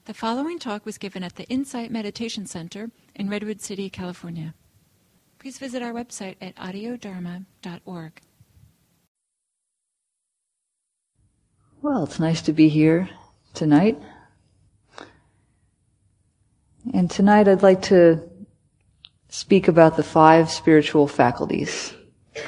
The following talk was given at the Insight Meditation Center in Redwood City, California. Please visit our website at audiodharma.org. Well, it's nice to be here tonight. And tonight I'd like to speak about the 5 spiritual faculties.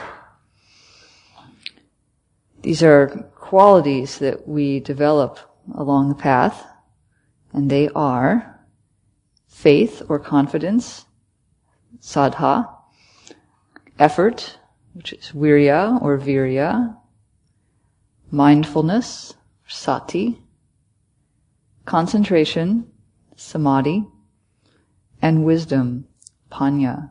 These are qualities that we develop along the path, and they are faith or confidence, saddha, effort, which is virya or virya, mindfulness, sati, concentration, samadhi, and wisdom, panya.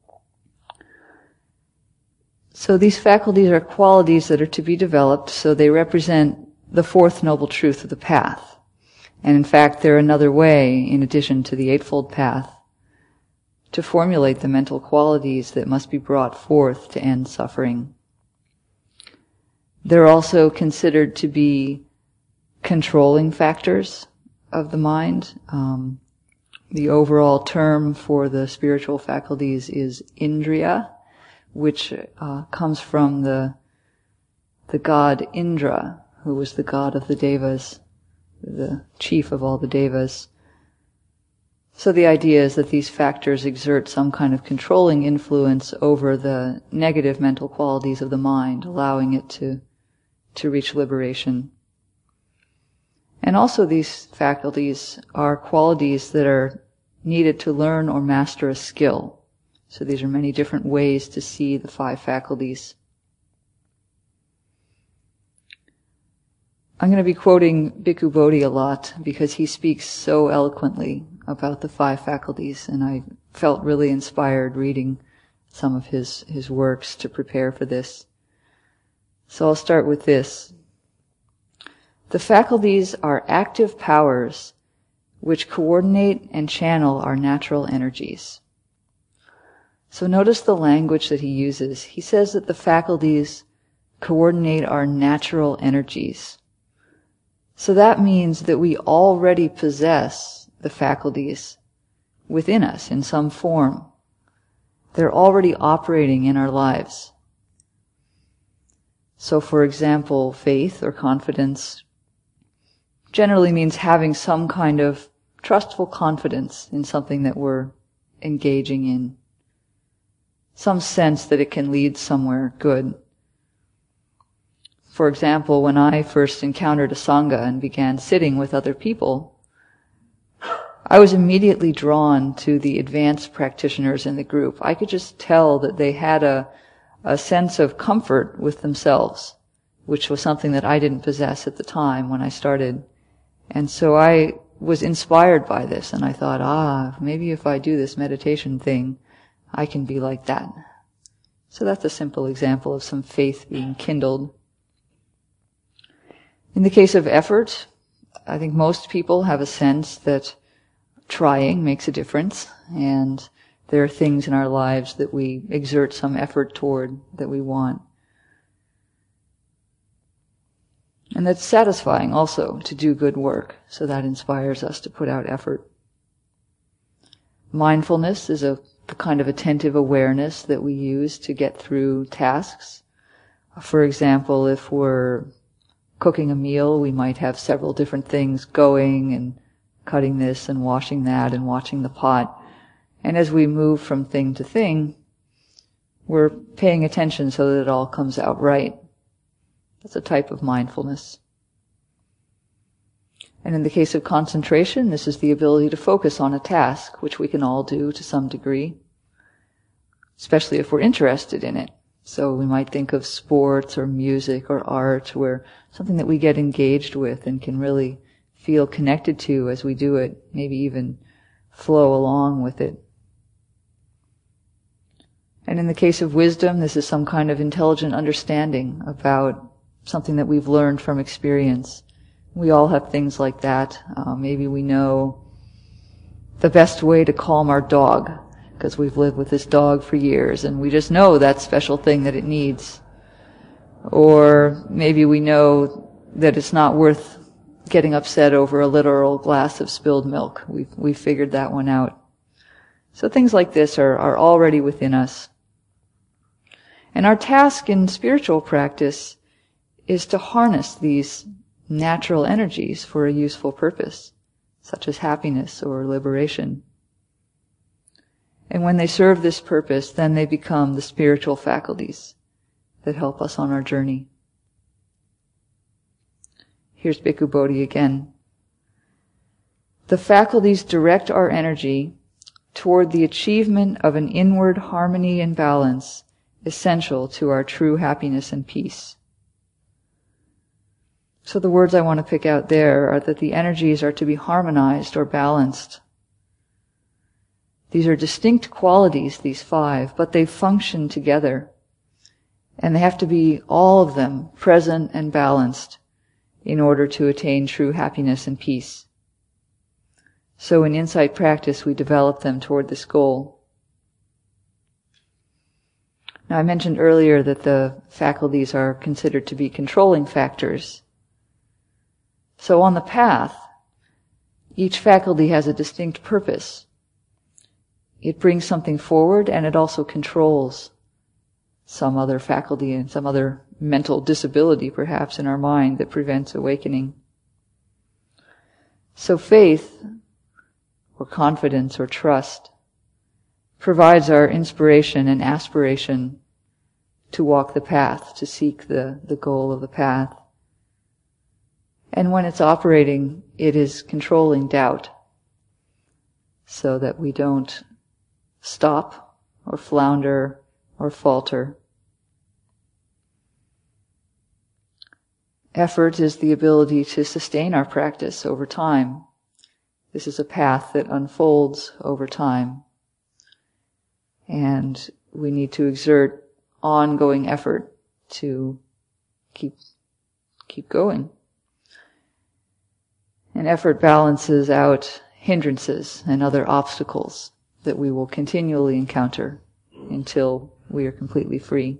So these faculties are qualities that are to be developed, so they represent the 4th noble truth of the path. And in fact, they're another way, in addition to the Eightfold Path, to formulate the mental qualities that must be brought forth to end suffering. They're also considered to be controlling factors of the mind. The overall term for the spiritual faculties is indriya, which comes from the god Indra, who was the god of the Devas, the chief of all the Devas. So the idea is that these factors exert some kind of controlling influence over the negative mental qualities of the mind, allowing it to reach liberation. And also these faculties are qualities that are needed to learn or master a skill. So these are many different ways to see the 5 faculties. I'm going to be quoting Bhikkhu Bodhi a lot because he speaks so eloquently about the 5 faculties, and I felt really inspired reading some of his works to prepare for this. So I'll start with this. The faculties are active powers which coordinate and channel our natural energies. So notice the language that he uses. He says that the faculties coordinate our natural energies. So that means that we already possess the faculties within us in some form. They're already operating in our lives. So for example, faith or confidence generally means having some kind of trustful confidence in something that we're engaging in. Some sense that it can lead somewhere good. For example, when I first encountered a sangha and began sitting with other people, I was immediately drawn to the advanced practitioners in the group. I could just tell that they had a sense of comfort with themselves, which was something that I didn't possess at the time when I started. And so I was inspired by this, and I thought, maybe if I do this meditation thing, I can be like that. So that's a simple example of some faith being kindled. In the case of effort, I think most people have a sense that trying makes a difference, and there are things in our lives that we exert some effort toward that we want. And that's satisfying also to do good work, so that inspires us to put out effort. Mindfulness is the kind of attentive awareness that we use to get through tasks. For example, if we're cooking a meal, we might have several different things going and cutting this and washing that and watching the pot. And as we move from thing to thing, we're paying attention so that it all comes out right. That's a type of mindfulness. And in the case of concentration, this is the ability to focus on a task, which we can all do to some degree, especially if we're interested in it. So we might think of sports or music or art, where something that we get engaged with and can really feel connected to as we do it, maybe even flow along with it. And in the case of wisdom, this is some kind of intelligent understanding about something that we've learned from experience. We all have things like that. Maybe we know the best way to calm our dog, because we've lived with this dog for years, and we just know that special thing that it needs. Or maybe we know that it's not worth getting upset over a literal glass of spilled milk. We've figured that one out. So things like this are already within us. And our task in spiritual practice is to harness these natural energies for a useful purpose, such as happiness or liberation. And when they serve this purpose, then they become the spiritual faculties that help us on our journey. Here's Bhikkhu Bodhi again. The faculties direct our energy toward the achievement of an inward harmony and balance essential to our true happiness and peace. So the words I want to pick out there are that the energies are to be harmonized or balanced. These are distinct qualities, these 5, but they function together. And they have to be, all of them, present and balanced in order to attain true happiness and peace. So in insight practice, we develop them toward this goal. Now, I mentioned earlier that the faculties are considered to be controlling factors. So on the path, each faculty has a distinct purpose. It brings something forward, and it also controls some other faculty and some other mental disability, perhaps, in our mind that prevents awakening. So faith, or confidence, or trust, provides our inspiration and aspiration to walk the path, to seek the goal of the path. And when it's operating, it is controlling doubt, so that we don't stop or flounder or falter. Effort is the ability to sustain our practice over time. This is a path that unfolds over time. And we need to exert ongoing effort to keep going. And effort balances out hindrances and other obstacles that we will continually encounter until we are completely free.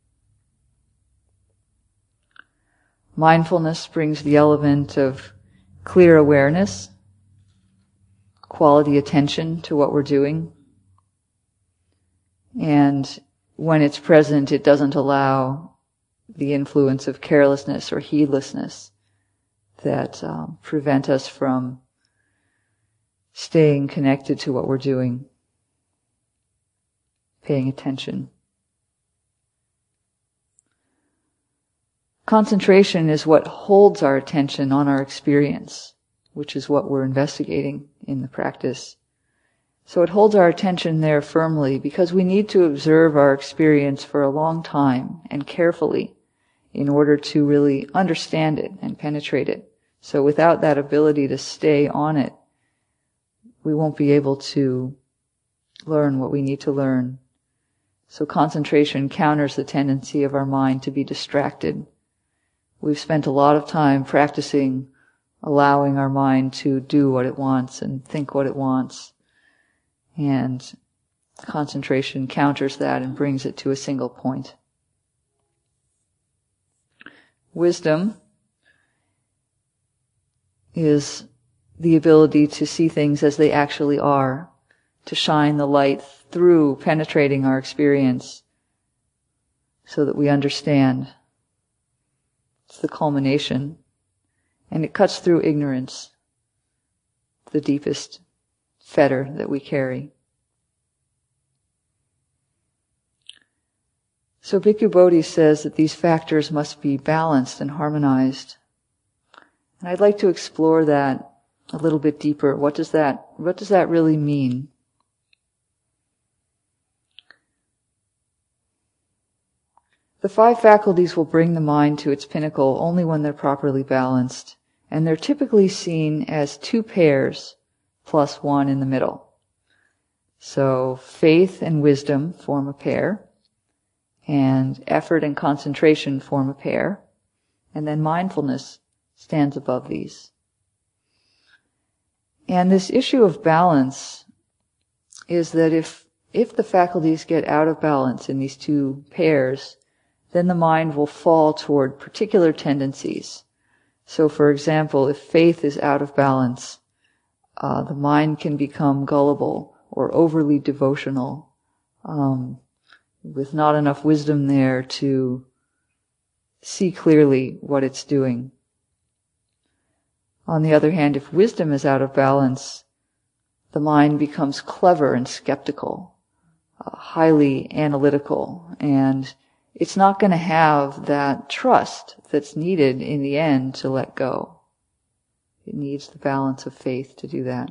Mindfulness brings the element of clear awareness, quality attention to what we're doing. And when it's present, it doesn't allow the influence of carelessness or heedlessness that prevent us from staying connected to what we're doing, paying attention. Concentration is what holds our attention on our experience, which is what we're investigating in the practice. So it holds our attention there firmly because we need to observe our experience for a long time and carefully in order to really understand it and penetrate it. So without that ability to stay on it, we won't be able to learn what we need to learn. So concentration counters the tendency of our mind to be distracted. We've spent a lot of time practicing allowing our mind to do what it wants and think what it wants. And concentration counters that and brings it to a single point. Wisdom is the ability to see things as they actually are, to shine the light through penetrating our experience so that we understand. It's the culmination, and it cuts through ignorance, the deepest fetter that we carry. So Bhikkhu Bodhi says that these factors must be balanced and harmonized. And I'd like to explore that a little bit deeper. What does that really mean? The 5 faculties will bring the mind to its pinnacle only when they're properly balanced, and they're typically seen as 2 pairs plus 1 in the middle. So faith and wisdom form a pair, and effort and concentration form a pair, and then mindfulness stands above these. And this issue of balance is that if the faculties get out of balance in these 2 pairs, then the mind will fall toward particular tendencies, So for example, if faith is out of balance, the mind can become gullible or overly devotional, with not enough wisdom there to see clearly what it's doing. On the other hand, if wisdom is out of balance, the mind becomes clever and skeptical, highly analytical, and it's not going to have that trust that's needed in the end to let go. It needs the balance of faith to do that.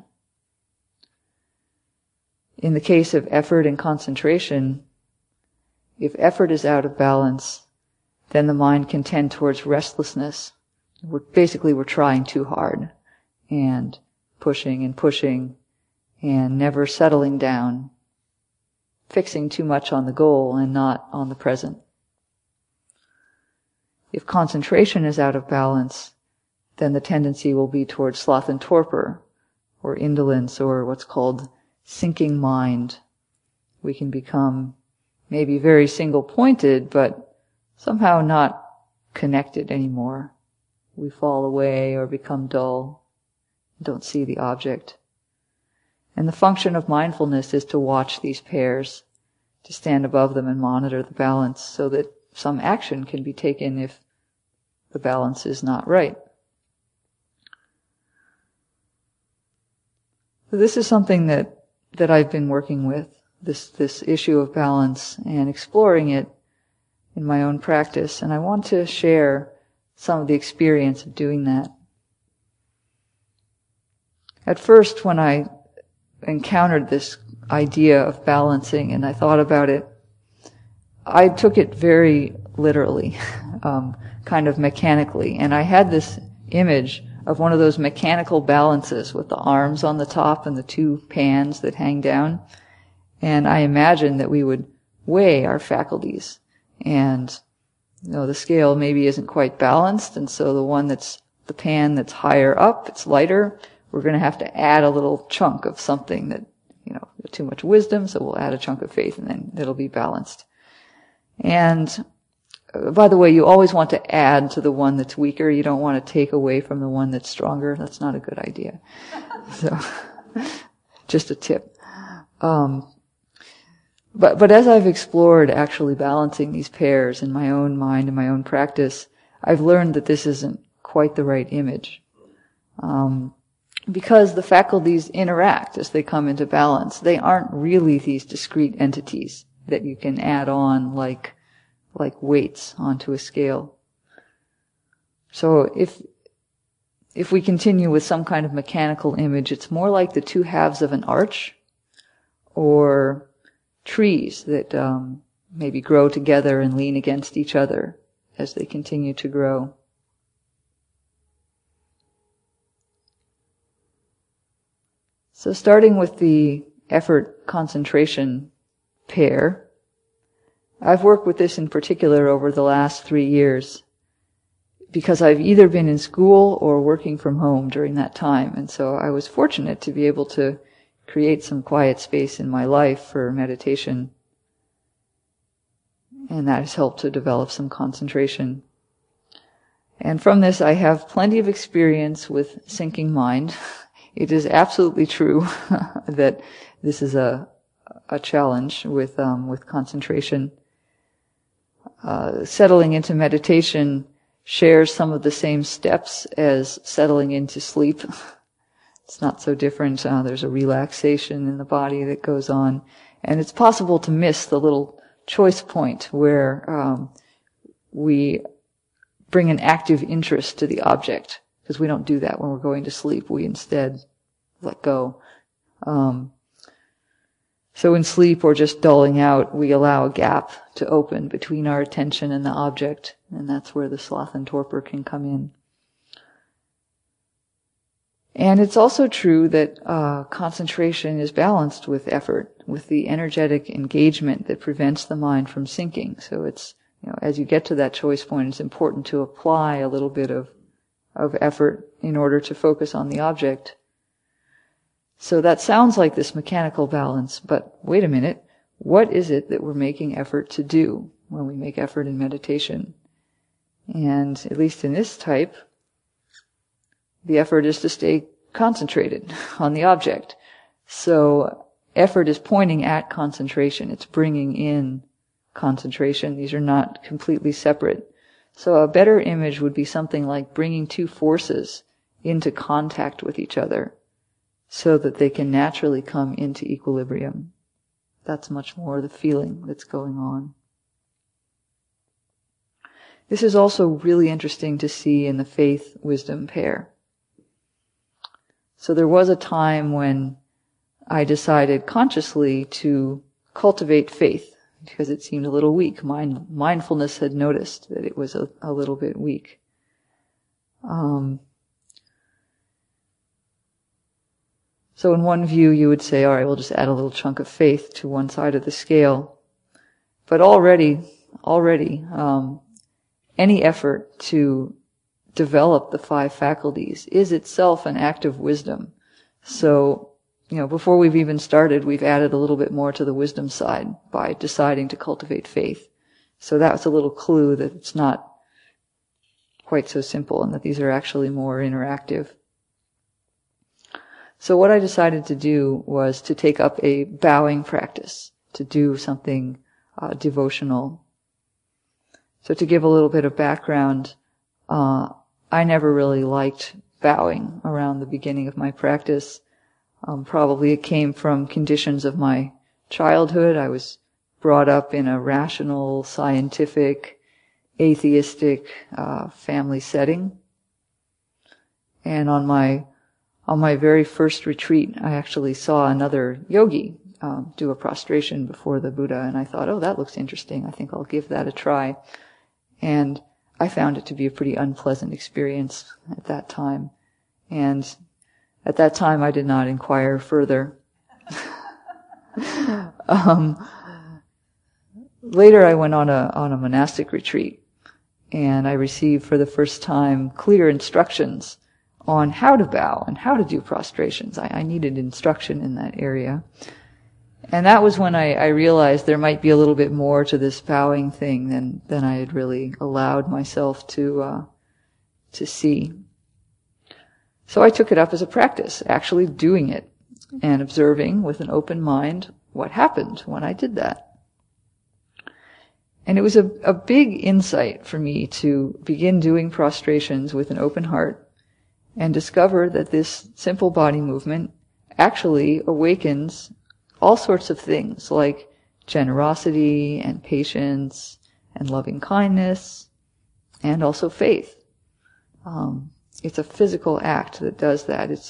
In the case of effort and concentration, if effort is out of balance, then the mind can tend towards restlessness. We're trying too hard and pushing and never settling down, fixing too much on the goal and not on the present. If concentration is out of balance, then the tendency will be towards sloth and torpor, or indolence, or what's called sinking mind. We can become maybe very single-pointed, but somehow not connected anymore. We fall away or become dull, don't see the object. And the function of mindfulness is to watch these pairs, to stand above them and monitor the balance so that some action can be taken if the balance is not right. So this is something that I've been working with, this issue of balance and exploring it in my own practice, and I want to share some of the experience of doing that. At first, when I encountered this idea of balancing and I thought about it, I took it very literally, kind of mechanically, and I had this image of one of those mechanical balances with the arms on the top and the two pans that hang down, and I imagined that we would weigh our faculties, and the scale maybe isn't quite balanced, and so the pan that's higher up, it's lighter, we're going to have to add a little chunk of something that, too much wisdom, so we'll add a chunk of faith and then it'll be balanced. And by the way, you always want to add to the one that's weaker. You don't want to take away from the one that's stronger. That's not a good idea. So, just a tip. But as I've explored actually balancing these pairs in my own mind and my own practice, I've learned that this isn't quite the right image. Because the faculties interact as they come into balance. They aren't really these discrete entities that you can add on like weights onto a scale. So if we continue with some kind of mechanical image, it's more like the two halves of an arch, or trees that maybe grow together and lean against each other as they continue to grow. So starting with the effort concentration pair, I've worked with this in particular over the last 3 years because I've either been in school or working from home during that time. And so I was fortunate to be able to create some quiet space in my life for meditation. And that has helped to develop some concentration. And from this, I have plenty of experience with sinking mind. It is absolutely true that this is a challenge with concentration. Settling into meditation shares some of the same steps as settling into sleep. It's not so different. There's a relaxation in the body that goes on. And it's possible to miss the little choice point where we bring an active interest to the object, because we don't do that when we're going to sleep. We instead let go. So in sleep or just dulling out, we allow a gap to open between our attention and the object, and that's where the sloth and torpor can come in. And it's also true that concentration is balanced with effort, with the energetic engagement that prevents the mind from sinking. So it's, as you get to that choice point, it's important to apply a little bit of effort in order to focus on the object. So that sounds like this mechanical balance, but wait a minute, what is it that we're making effort to do when we make effort in meditation? And at least in this type, the effort is to stay concentrated on the object. So effort is pointing at concentration. It's bringing in concentration. These are not completely separate. So a better image would be something like bringing two forces into contact with each other so that they can naturally come into equilibrium. That's much more the feeling that's going on. This is also really interesting to see in the faith-wisdom pair. So there was a time when I decided consciously to cultivate faith because it seemed a little weak. Mindfulness had noticed that it was a little bit weak. So in one view you would say, all right, we'll just add a little chunk of faith to one side of the scale. But already, any effort to develop the five faculties is itself an act of wisdom. So, before we've even started, we've added a little bit more to the wisdom side by deciding to cultivate faith. So that was a little clue that it's not quite so simple and that these are actually more interactive. So what I decided to do was to take up a bowing practice, to do something devotional. So to give a little bit of background, I never really liked bowing around the beginning of my practice. Probably it came from conditions of my childhood. I was brought up in a rational, scientific, atheistic family setting. And on my very first retreat, I actually saw another yogi do a prostration before the Buddha, and I thought, oh, that looks interesting. I think I'll give that a try. And I found it to be a pretty unpleasant experience at that time. And at that time, I did not inquire further. Later, I went on a monastic retreat, and I received for the first time clear instructions on how to bow and how to do prostrations. I needed instruction in that area. And that was when I realized there might be a little bit more to this bowing thing than I had really allowed myself to see. So I took it up as a practice, actually doing it and observing with an open mind what happened when I did that. And it was a big insight for me to begin doing prostrations with an open heart and discover that this simple body movement actually awakens all sorts of things like generosity and patience and loving kindness and also faith. It's a physical act that does that. It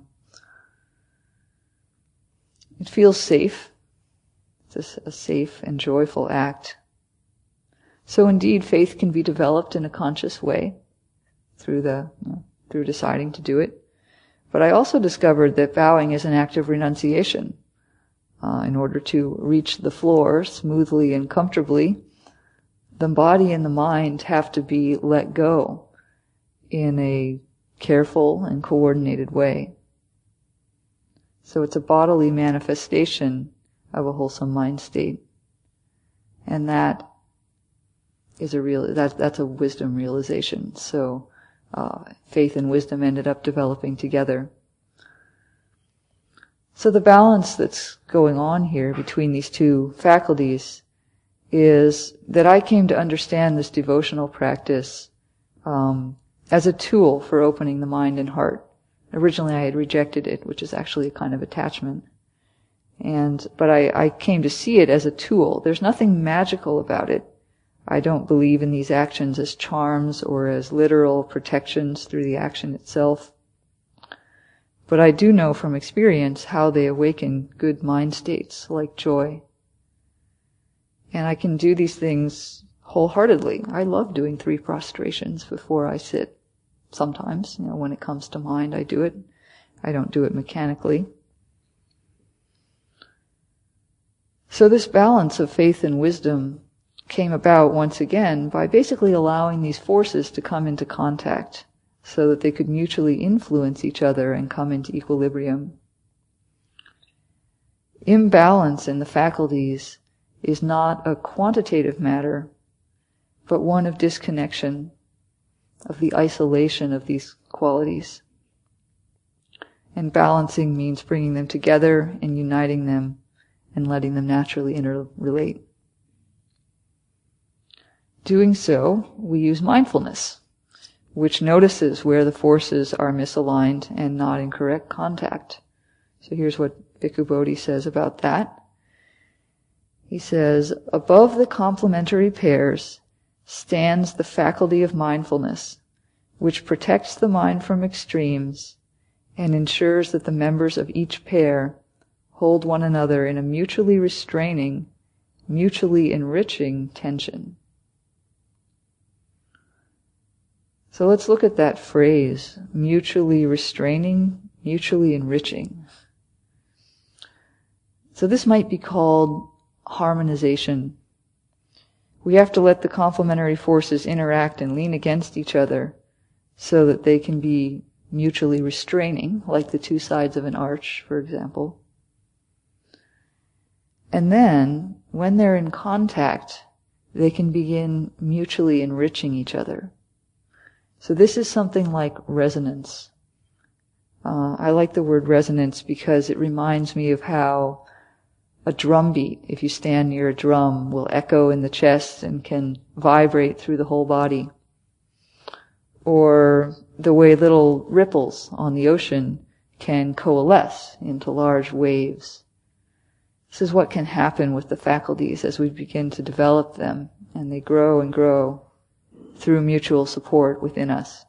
feels safe. It's a safe and joyful act. So indeed, faith can be developed in a conscious way through deciding to do it. But I also discovered that bowing is an act of renunciation. In order to reach the floor smoothly and comfortably, the body and the mind have to be let go in a careful and coordinated way. So it's a bodily manifestation of a wholesome mind state. And that is that's a wisdom realization. So faith and wisdom ended up developing together. So the balance that's going on here between these two faculties is that I came to understand this devotional practice as a tool for opening the mind and heart. Originally I had rejected it, which is actually a kind of attachment. But I came to see it as a tool. There's nothing magical about it. I don't believe in these actions as charms or as literal protections through the action itself. But I do know from experience how they awaken good mind states like joy. And I can do these things wholeheartedly. I love doing 3 prostrations before I sit. Sometimes, when it comes to mind, I do it. I don't do it mechanically. So this balance of faith and wisdom came about once again by basically allowing these forces to come into contact so that they could mutually influence each other and come into equilibrium. Imbalance in the faculties is not a quantitative matter, but one of disconnection, of the isolation of these qualities. And balancing means bringing them together and uniting them and letting them naturally interrelate. Doing so, we use mindfulness, which notices where the forces are misaligned and not in correct contact. So here's what Bhikkhu Bodhi says about that. He says, above the complementary pairs stands the faculty of mindfulness, which protects the mind from extremes and ensures that the members of each pair hold one another in a mutually restraining, mutually enriching tension. So let's look at that phrase, mutually restraining, mutually enriching. So this might be called harmonization. We have to let the complementary forces interact and lean against each other so that they can be mutually restraining, like the two sides of an arch, for example. And then, when they're in contact, they can begin mutually enriching each other. So this is something like resonance. I like the word resonance because it reminds me of how a drum beat, if you stand near a drum, will echo in the chest and can vibrate through the whole body. Or the way little ripples on the ocean can coalesce into large waves. This is what can happen with the faculties as we begin to develop them, and they grow and grow through mutual support within us.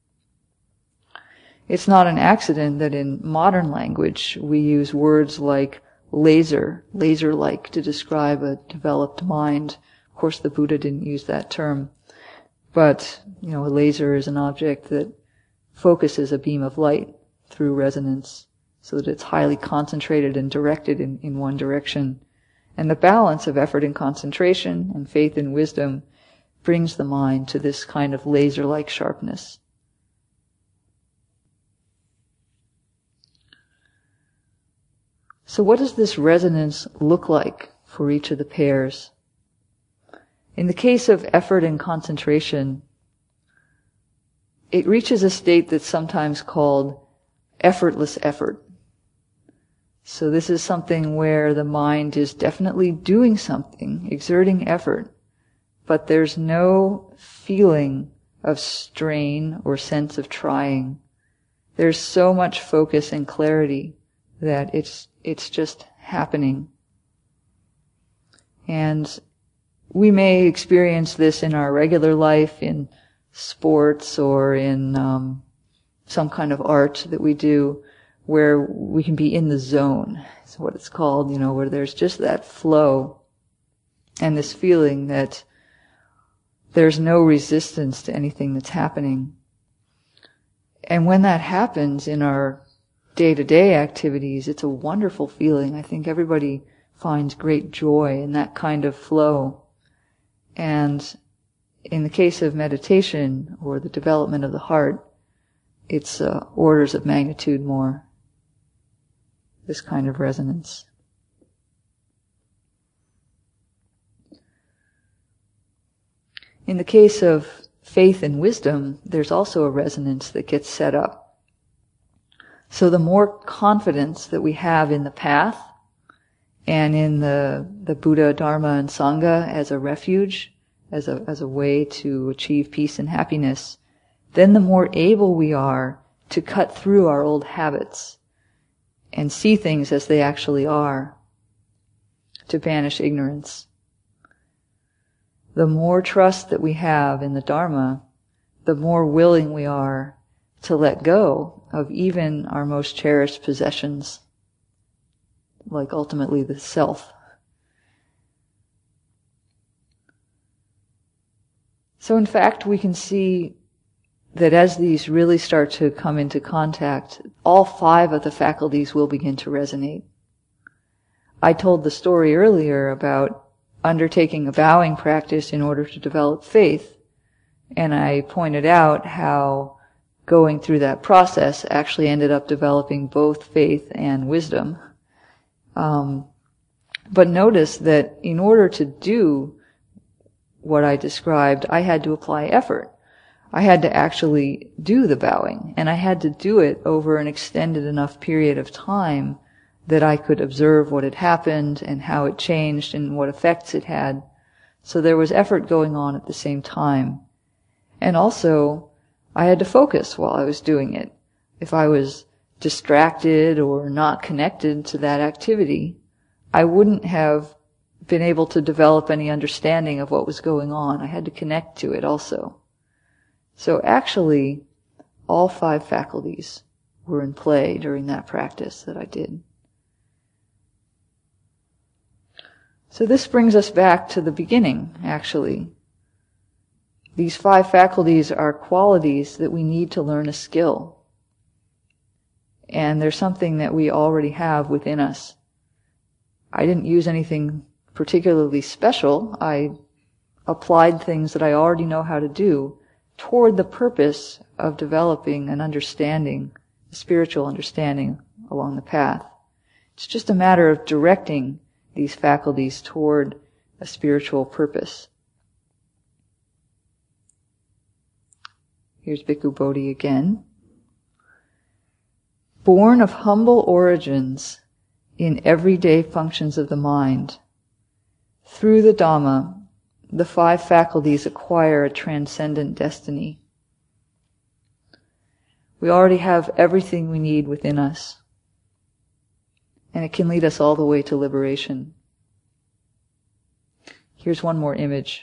It's not an accident that in modern language we use words like laser-like to describe a developed mind. Of course, the Buddha didn't use that term, but, a laser is an object that focuses a beam of light through resonance so that it's highly concentrated and directed in one direction. And the balance of effort and concentration and faith and wisdom brings the mind to this kind of laser-like sharpness. So what does this resonance look like for each of the pairs? In the case of effort and concentration, it reaches a state that's sometimes called effortless effort. So this is something where the mind is definitely doing something, exerting effort, but there's no feeling of strain or sense of trying. There's so much focus and clarity that it's just happening. And we may experience this in our regular life, in sports or in some kind of art that we do, where we can be in the zone. It's what it's called, where there's just that flow and this feeling that there's no resistance to anything that's happening. And when that happens in our day-to-day activities, it's a wonderful feeling. I think everybody finds great joy in that kind of flow. And in the case of meditation or the development of the heart, it's orders of magnitude more, this kind of resonance. In the case of faith and wisdom, there's also a resonance that gets set up. So the more confidence that we have in the path and in the Buddha, Dharma, and Sangha as a refuge, as a way to achieve peace and happiness, then the more able we are to cut through our old habits and see things as they actually are, to banish ignorance. The more trust that we have in the Dharma, the more willing we are to let go of even our most cherished possessions, like ultimately the self. So in fact, we can see that as these really start to come into contact, all 5 of the faculties will begin to resonate. I told the story earlier about undertaking a bowing practice in order to develop faith, and I pointed out how going through that process actually ended up developing both faith and wisdom. But notice that in order to do what I described, I had to apply effort. I had to actually do the bowing, and I had to do it over an extended enough period of time that I could observe what had happened and how it changed and what effects it had. So there was effort going on at the same time. And also, I had to focus while I was doing it. If I was distracted or not connected to that activity, I wouldn't have been able to develop any understanding of what was going on. I had to connect to it also. So actually, all 5 faculties were in play during that practice that I did. So this brings us back to the beginning, actually. These 5 faculties are qualities that we need to learn a skill. And they're something that we already have within us. I didn't use anything particularly special. I applied things that I already know how to do toward the purpose of developing an understanding, a spiritual understanding along the path. It's just a matter of directing these faculties toward a spiritual purpose. Here's Bhikkhu Bodhi again. Born of humble origins in everyday functions of the mind, through the Dhamma, the 5 faculties acquire a transcendent destiny. We already have everything we need within us, and it can lead us all the way to liberation. Here's one more image.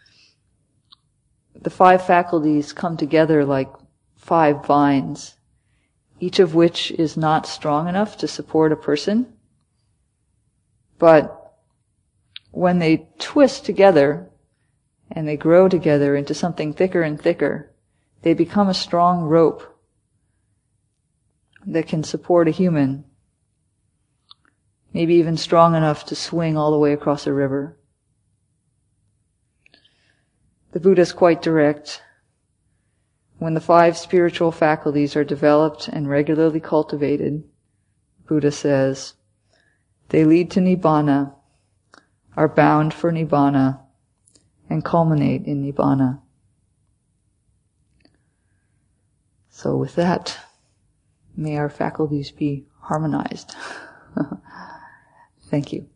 The 5 faculties come together like 5 vines, each of which is not strong enough to support a person, but when they twist together and they grow together into something thicker and thicker, they become a strong rope that can support a human, maybe even strong enough to swing all the way across a river. The Buddha is quite direct. When the 5 spiritual faculties are developed and regularly cultivated, Buddha says, they lead to Nibbana, are bound for Nibbana, and culminate in Nibbana. So with that, may our faculties be harmonized. Thank you.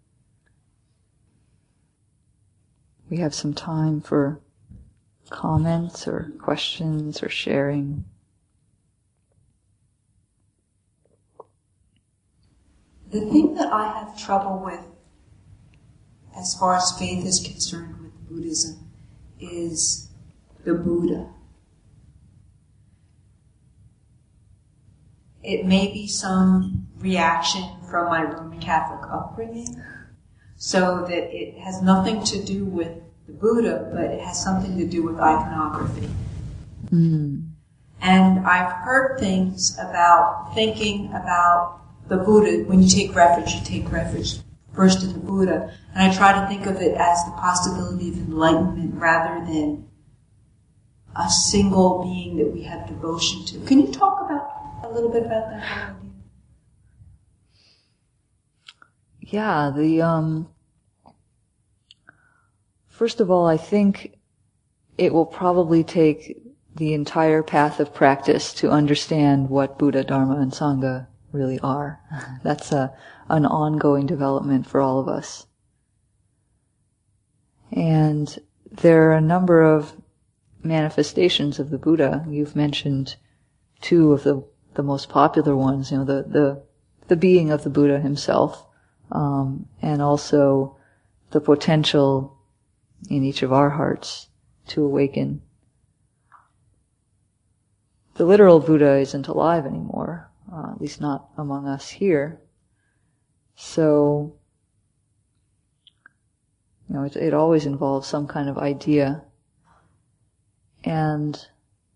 We have some time for comments or questions or sharing. The thing that I have trouble with as far as faith is concerned with Buddhism is the Buddha. It may be some reaction from my Roman Catholic upbringing, so that it has nothing to do with the Buddha, but it has something to do with iconography. And I've heard things about thinking about the Buddha. When you take refuge first in the Buddha. And I try to think of it as the possibility of enlightenment rather than a single being that we have devotion to. Can you talk a little bit about that idea? Yeah, first of all, I think it will probably take the entire path of practice to understand what Buddha, Dharma, and Sangha really are. That's an ongoing development for all of us. And there are a number of manifestations of the Buddha. You've mentioned 2 of the most popular ones, the being of the Buddha himself, and also the potential in each of our hearts to awaken. The literal Buddha isn't alive anymore, at least not among us here. So, it always involves some kind of idea. And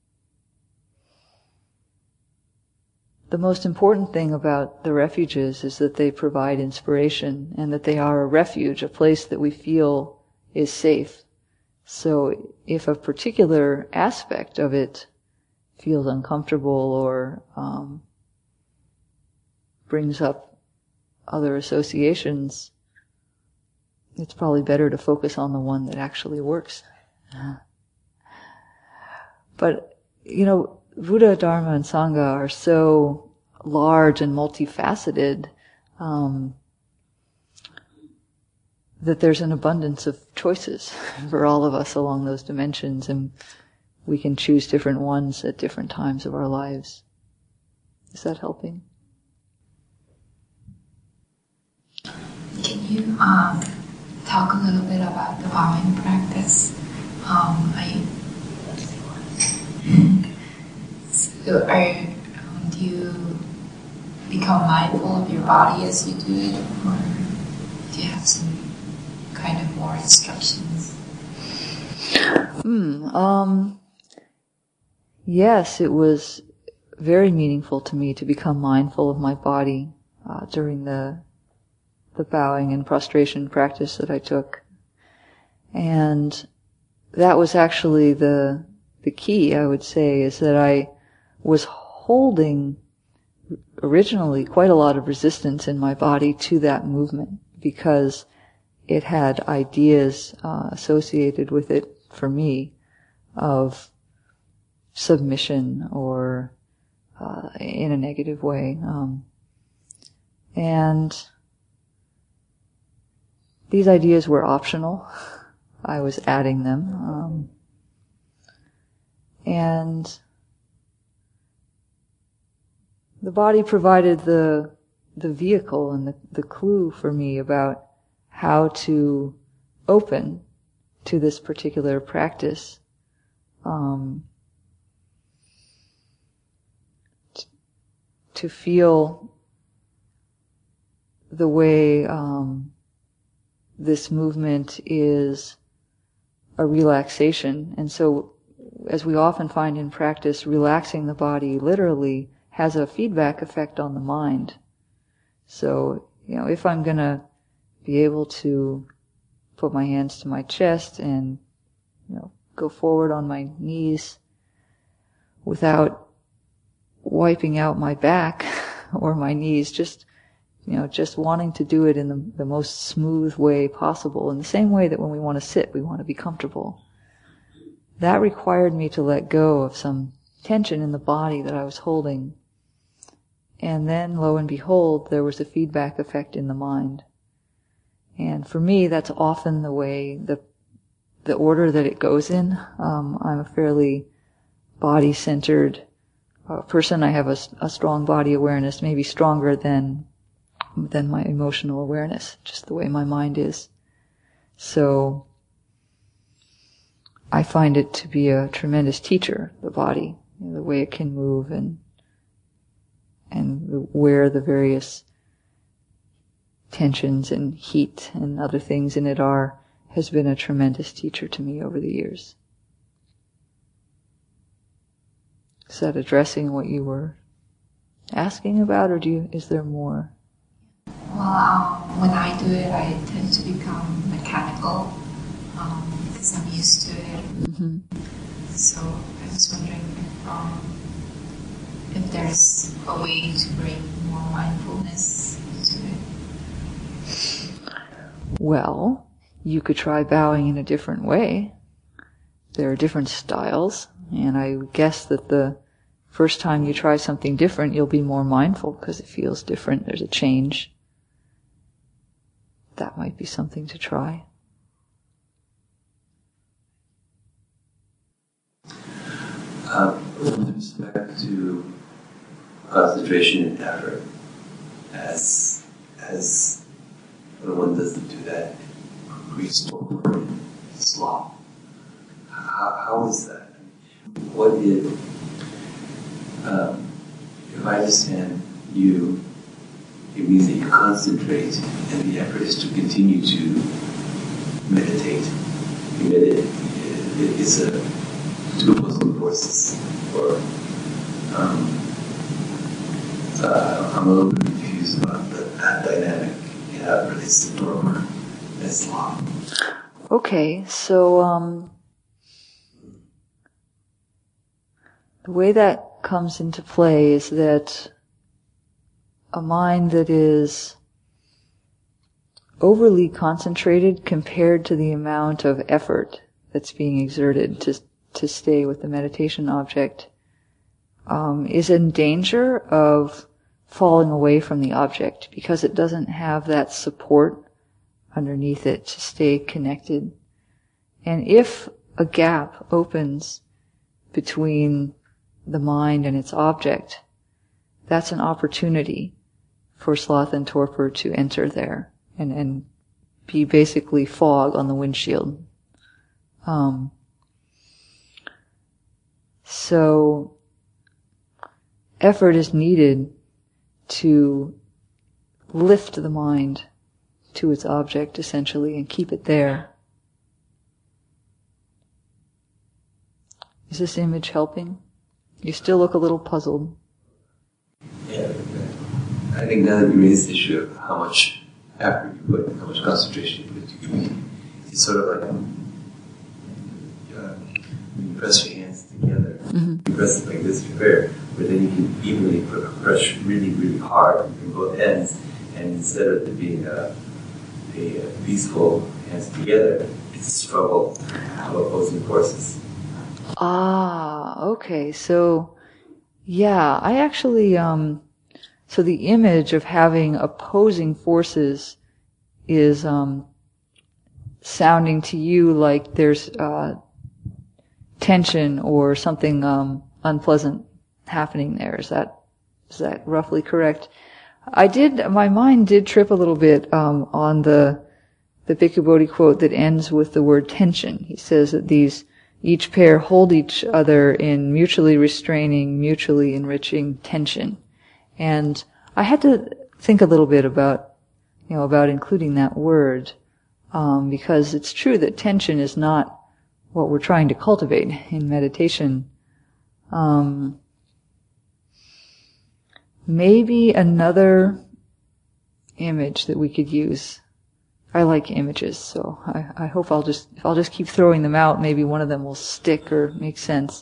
the most important thing about the refuges is that they provide inspiration and that they are a refuge, a place that we feel is safe. So if a particular aspect of it feels uncomfortable or brings up other associations, it's probably better to focus on the one that actually works. But, Buddha, Dharma, and Sangha are so large and multifaceted, that there's an abundance of choices for all of us along those dimensions, and we can choose different ones at different times of our lives. Is that helping? Can you talk a little bit about the bowing practice? Do you become mindful of your body as you do it, or do you have some kind of more instructions? Yes, it was very meaningful to me to become mindful of my body during the bowing and prostration practice that I took. And that was actually the key, I would say, is that I was holding originally quite a lot of resistance in my body to that movement because it had ideas associated with it for me of submission or in a negative way. And these ideas were optional. I was adding them. And the body provided the vehicle and the clue for me about how to open to this particular practice. To feel the way this movement is a relaxation. And so, as we often find in practice, relaxing the body literally has a feedback effect on the mind. So, if I'm going to be able to put my hands to my chest and, go forward on my knees without wiping out my back or my knees, just wanting to do it in the most smooth way possible, in the same way that when we want to sit, we want to be comfortable. That required me to let go of some tension in the body that I was holding. And then, lo and behold, there was a feedback effect in the mind. And for me, that's often the way, the order that it goes in. I'm a fairly body-centered person. I have a strong body awareness, maybe stronger than my emotional awareness, just the way my mind is. So I find it to be a tremendous teacher, the body, the way it can move and where the various tensions and heat and other things in it are, has been a tremendous teacher to me over the years. Is that addressing what you were asking about, or is there more? Well, when I do it, I tend to become mechanical because I'm used to it. Mm-hmm. So I was wondering if there's a way to bring more mindfulness to it. Well, you could try bowing in a different way. There are different styles, and I guess that the first time you try something different, you'll be more mindful because it feels different. There's a change. That might be something to try. With respect to concentration and effort, as when one doesn't do that, increased forward, sloth. How is that? What if I understand you, it means that you concentrate, and the effort is to continue to meditate. It's two opposing forces. Or I'm a little bit confused about that dynamic. How it relates to Dharma and sloth. Okay, so the way that comes into play is that a mind that is overly concentrated compared to the amount of effort that's being exerted to stay with the meditation object, is in danger of falling away from the object because it doesn't have that support underneath it to stay connected. And if a gap opens between the mind and its object, that's an opportunity for sloth and torpor to enter there and be basically fog on the windshield. So effort is needed to lift the mind to its object, essentially, and keep it there. Is this image helping? You still look a little puzzled. Yeah, I think now that you raised the issue of how much effort you put, how much concentration you put into doing, it's sort of like when you press your hands together, you press it like this for prayer, but then you can evenly press really, really hard from both ends, and instead of it being a peaceful hands together, it's a struggle of opposing forces. Ah, okay. So, yeah, I actually, so the image of having opposing forces is sounding to you like there's tension or something unpleasant happening there. Is that roughly correct? My mind did trip a little bit on the Bhikkhu Bodhi quote that ends with the word tension. He says that each pair hold each other in mutually restraining, mutually enriching tension. And I had to think a little bit about including that word, because it's true that tension is not what we're trying to cultivate in meditation. Maybe another image that we could use. I like images, so I hope if I'll just keep throwing them out, maybe one of them will stick or make sense.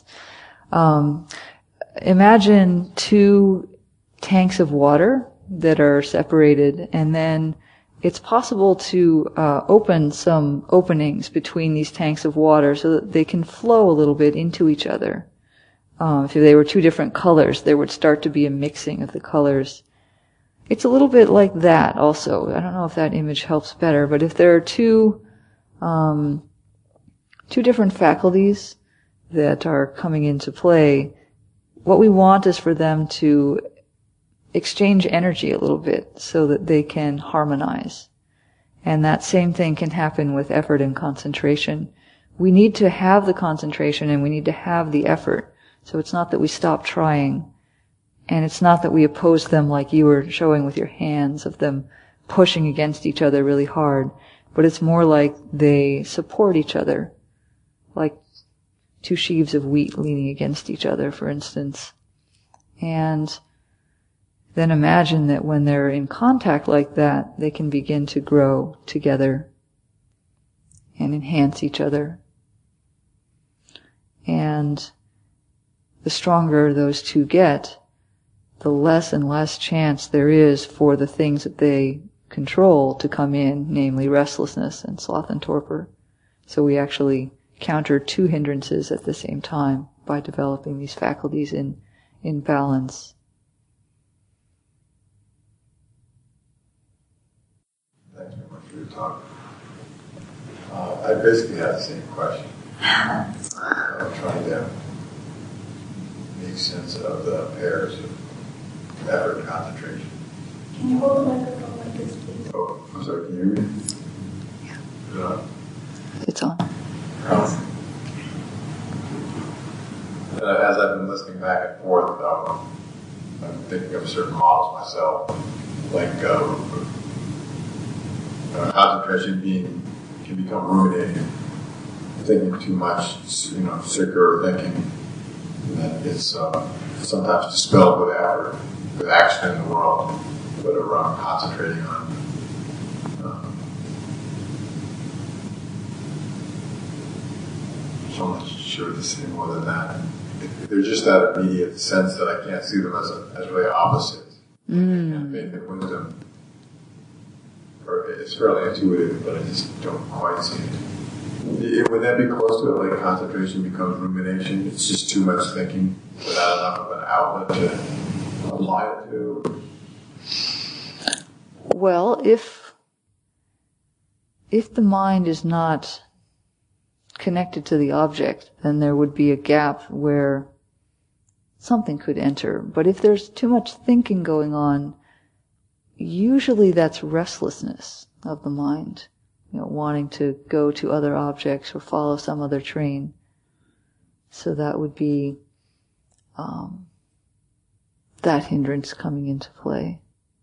Imagine two tanks of water that are separated, and then it's possible to open some openings between these tanks of water so that they can flow a little bit into each other. If they were two different colors, there would start to be a mixing of the colors. It's a little bit like that also. I don't know if that image helps better, but if there are two different faculties that are coming into play, what we want is for them to exchange energy a little bit so that they can harmonize. And that same thing can happen with effort and concentration. We need to have the concentration and we need to have the effort. So it's not that we stop trying, and it's not that we oppose them like you were showing with your hands, of them pushing against each other really hard, but it's more like they support each other, like two sheaves of wheat leaning against each other, for instance. And then imagine that when they're in contact like that, they can begin to grow together and enhance each other. And the stronger those two get, the less and less chance there is for the things that they control to come in, namely restlessness and sloth and torpor. So we actually counter two hindrances at the same time by developing these faculties in balance. Thanks very much for your talk. I basically had the same question. I'm trying to make sense of the pairs of effort and concentration. Can you hold the microphone like this, please? Oh, I'm sorry, can you hear me? Yeah. Is it on? It's on. As I've been listening back and forth, I'm thinking of certain models myself, like concentration can become ruminating, thinking too much, circular thinking, and that is sometimes dispelled with effort, with action in the world, whatever I'm concentrating on. So I'm not sure to say more than that. There's just that immediate sense that I can't see them as really opposites. And faith and wisdom, or it's fairly intuitive, but I just don't quite see it. Would that be close to it, like concentration becomes rumination? It's just too much thinking without enough of an outlet to apply it to? Well, if the mind is not connected to the object, then there would be a gap where something could enter. But if there's too much thinking going on, usually that's restlessness of the mind, wanting to go to other objects or follow some other train. So that would be that hindrance coming into play.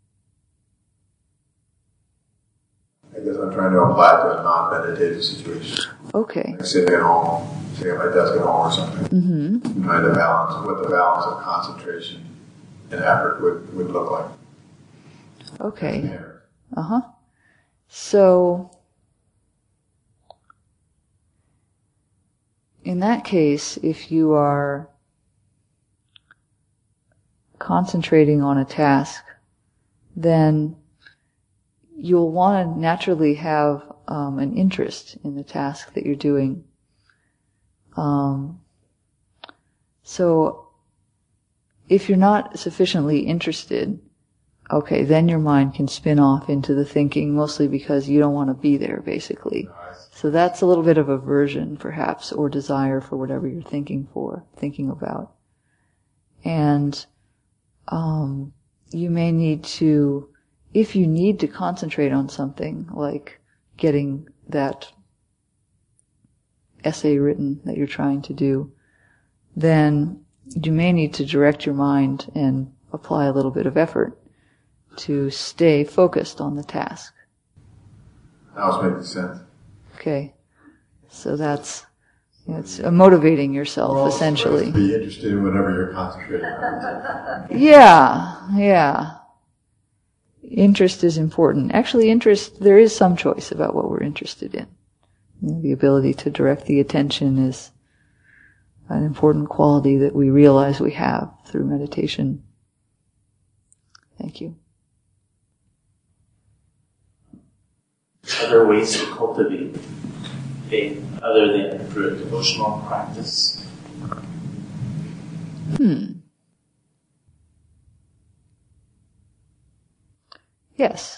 I guess I'm trying to apply it to a non-meditative situation. Okay. Like sitting at home, sitting at my desk at home or something. Mm-hmm. Trying to balance what the balance of concentration and effort would look like. Okay. So, in that case, if you are concentrating on a task, then you'll want to naturally have an interest in the task that you're doing. So, if you're not sufficiently interested, okay, then your mind can spin off into the thinking, mostly because you don't want to be there, basically. So that's a little bit of aversion, perhaps, or desire for whatever you're thinking about. And you may need to, if you need to concentrate on something, like getting that essay written that you're trying to do, then you may need to direct your mind and apply a little bit of effort to stay focused on the task. That was making sense. Okay. So that's, it's motivating yourself, essentially. Be interested in whatever you're concentrating on. Yeah. Interest is important. Actually, there is some choice about what we're interested in. The ability to direct the attention is an important quality that we realize we have through meditation. Thank you. Are there ways to cultivate faith other than through a devotional practice? Yes.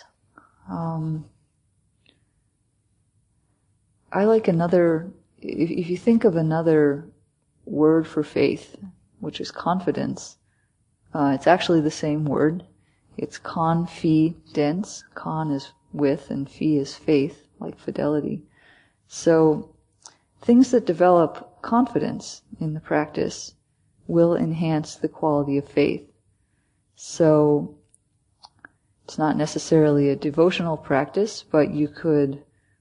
I like if you think of another word for faith, which is confidence, it's actually the same word. It's confidence. Con is with and fi is faith, like fidelity. So things that develop confidence in the practice will enhance the quality of faith. So it's not necessarily a devotional practice, but you could,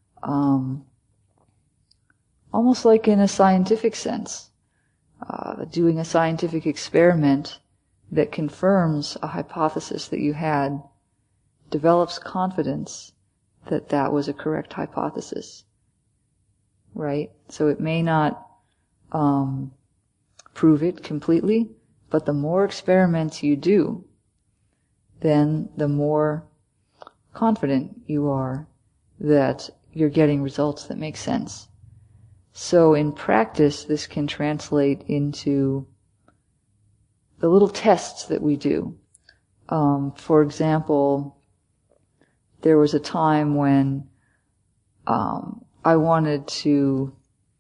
almost like in a scientific sense, doing a scientific experiment that confirms a hypothesis that you had, develops confidence that that was a correct hypothesis, right? So it may not prove it completely, but the more experiments you do, then the more confident you are that you're getting results that make sense. So in practice, this can translate into the little tests that we do. For example, there was a time when I wanted to,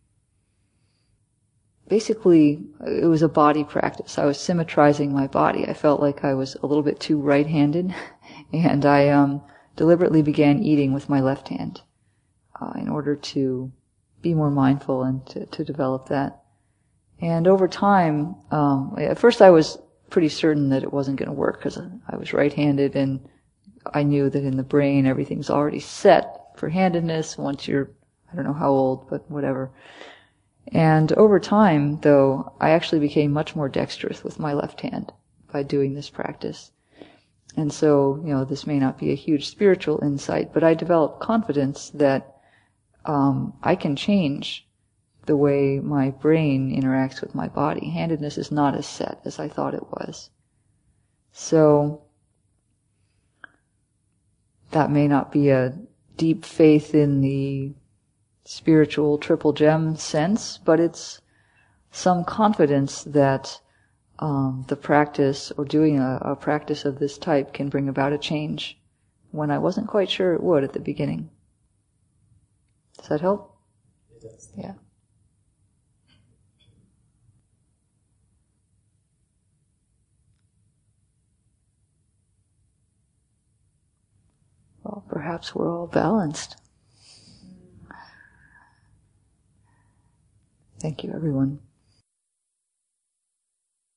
basically, it was a body practice. I was symmetrizing my body. I felt like I was a little bit too right-handed, and I deliberately began eating with my left hand in order to be more mindful and to develop that. And over time, at first I was pretty certain that it wasn't going to work because I was right-handed, and I knew that in the brain everything's already set for handedness once you're, I don't know how old, but whatever. And over time, though, I actually became much more dexterous with my left hand by doing this practice. And so, this may not be a huge spiritual insight, but I developed confidence that I can change the way my brain interacts with my body. Handedness is not as set as I thought it was. So that may not be a deep faith in the spiritual triple gem sense, but it's some confidence that the practice or doing a practice of this type can bring about a change when I wasn't quite sure it would at the beginning. Does that help? It does. Yeah. Well, perhaps we're all balanced. Thank you, everyone.